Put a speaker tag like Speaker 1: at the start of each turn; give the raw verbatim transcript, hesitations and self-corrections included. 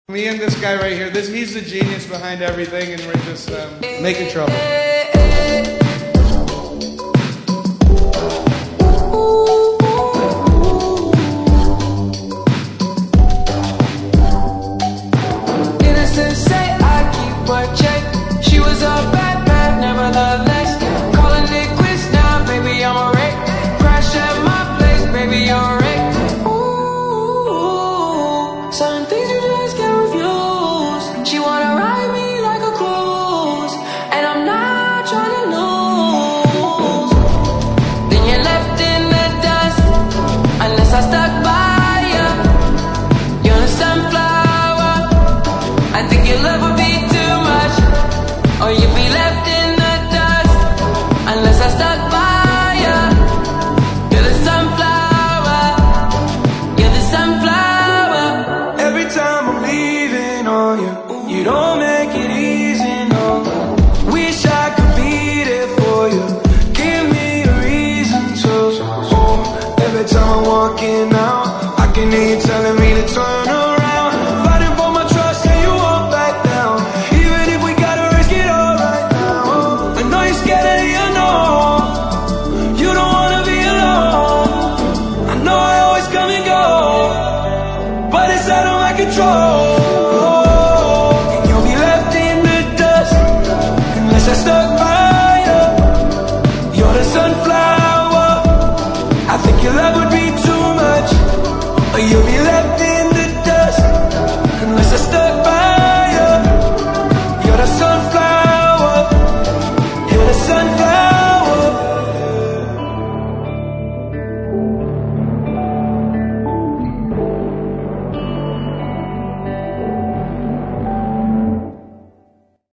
Speaker 1: Me and this guy right here, this he's the genius behind everything, and we're just um, making trouble.
Speaker 2: Innocent say I keep her check. She was a bad, bad, never loved less. Calling it quits now, baby, I'm a wreck. Crash at my place, baby, you're a wreck. Ooh, certain things you just can't refuse. She wanna ride me like a cruise, and I'm not trying to lose. Then you're left in the dust, unless I stuck by you. You're a sunflower. I think your love would be too much, or you'd be left in the dust, unless I stuck by you. You're the sunflower. You're the sunflower.
Speaker 3: Every time I'm leaving on you, you don't make it easy, no. Wish I could be there for you. Give me a reason to. Oh, every time I'm walking out, I can hear you telling me to turn